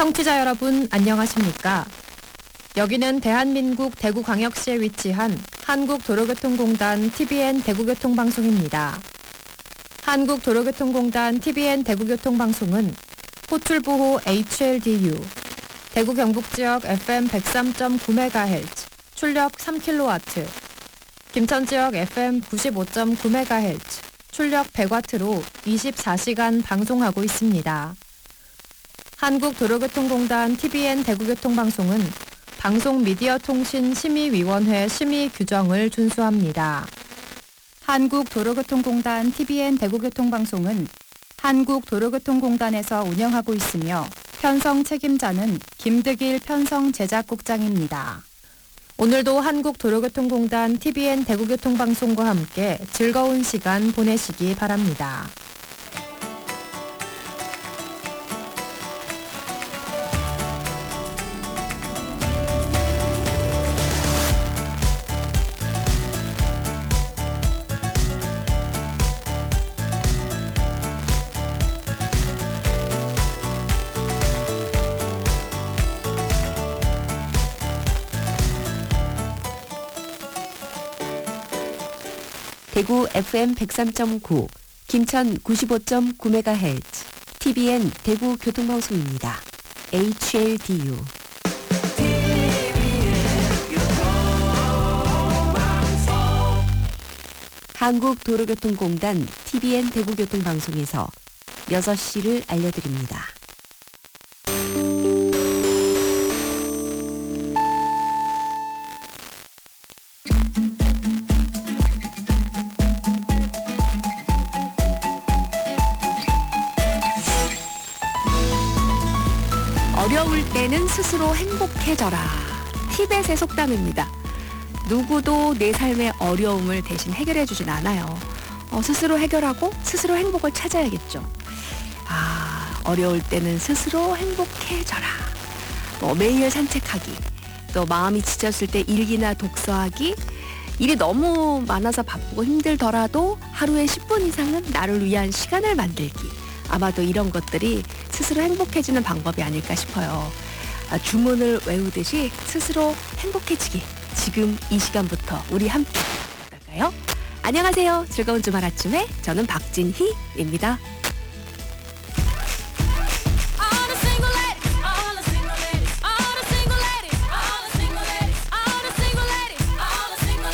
청취자 여러분 안녕하십니까? 여기는 대한민국 대구광역시에 위치한 한국도로교통공단 TBN 대구교통방송입니다. 한국도로교통공단 TBN 대구교통방송은 호출보호 HLDU, 대구 경북지역 FM 103.9MHz, 출력 3kW, 김천지역 FM 95.9MHz, 출력 100W로 24시간 방송하고 있습니다. 한국도로교통공단 TBN 대구교통방송은 방송미디어통신심의위원회 심의 규정을 준수합니다. 한국도로교통공단 TBN 대구교통방송은 한국도로교통공단에서 운영하고 있으며 편성 책임자는 김득일 편성제작국장입니다. 오늘도 한국도로교통공단 TBN 대구교통방송과 함께 즐거운 시간 보내시기 바랍니다. 대구 FM 103.9, 김천 95.9MHz, TBN 대구 교통방송입니다. HLDU. 한국도로교통공단 TBN 대구교통방송에서 6시를 알려드립니다. 어려울 때는 스스로 행복해져라. 티벳의 속담입니다. 누구도 내 삶의 어려움을 대신 해결해 주진 않아요. 스스로 해결하고 스스로 행복을 찾아야겠죠. 어려울 때는 스스로 행복해져라. 매일 산책하기, 또 마음이 지쳤을 때 일기나 독서하기, 일이 너무 많아서 바쁘고 힘들더라도 하루에 10분 이상은 나를 위한 시간을 만들기. 아마도 이런 것들이 스스로 행복해지는 방법이 아닐까 싶어요. 주문을 외우듯이 스스로 행복해지기. 지금 이 시간부터 우리 함께 어떨까요? 안녕하세요. 즐거운 주말 아침에 저는 박진희입니다.